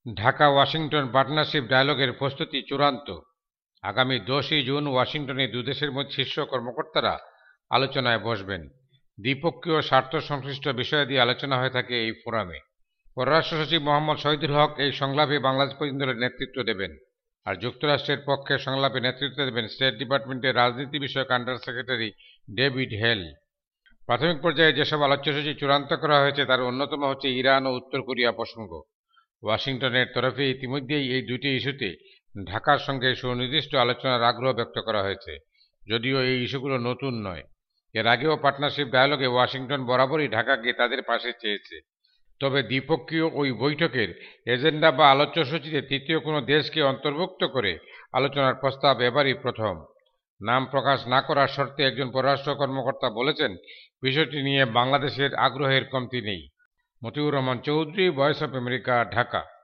Dhaka Washington partnership ডায়ালগের প্রস্তুতি চূড়ান্ত। আগামী 10ই জুন ওয়াশিংটনে দুদেশের মধ্যে শীর্ষ কর্মকর্তারা আলোচনায় বসবেন। দ্বিপক্ষীয় স্বার্থ সংশ্লিষ্ট বিষয়াদি আলোচনা হয়ে থাকে এই ফোরামে। পররাষ্ট্র সচিব মোহাম্মদ শহীদুল হক এই সংলাপে বাংলাদেশ প্রতিনিধিদলের নেতৃত্ব দেবেন, আর যুক্তরাষ্ট্রের পক্ষে সংলাপে নেতৃত্ব দেবেন স্টেট ডিপার্টমেন্টের রাজনীতি বিষয়ক আন্ডার সেক্রেটারি ডেভিড হেল। প্রাথমিক পর্যায়ে যেসব আলোচ্যসূচি চূড়ান্ত করা হয়েছে তার অন্যতম হচ্ছে ইরান ও উত্তর কোরিয়া প্রসঙ্গ। ওয়াশিংটনের তরফে ইতিমধ্যেই এই দুটি ইস্যুতে ঢাকার সঙ্গে সুনির্দিষ্ট আলোচনার আগ্রহ ব্যক্ত করা হয়েছে, যদিও এই ইস্যুগুলো নতুন নয়। এর আগেও পার্টনারশিপ ডায়ালগে ওয়াশিংটন বরাবরই ঢাকাকে তাদের পাশে চেয়েছে। তবে দ্বিপক্ষীয় ওই বৈঠকের এজেন্ডা বা আলোচ্যসূচিতে তৃতীয় কোনো দেশকে অন্তর্ভুক্ত করে আলোচনার প্রস্তাব এবারই প্রথম। নাম প্রকাশ না করার শর্তে একজন পররাষ্ট্র কর্মকর্তা বলেছেন, বিষয়টি নিয়ে বাংলাদেশের আগ্রহের কমতি নেই। Motiur Rahman Chowdhury, voice of America, Dhaka.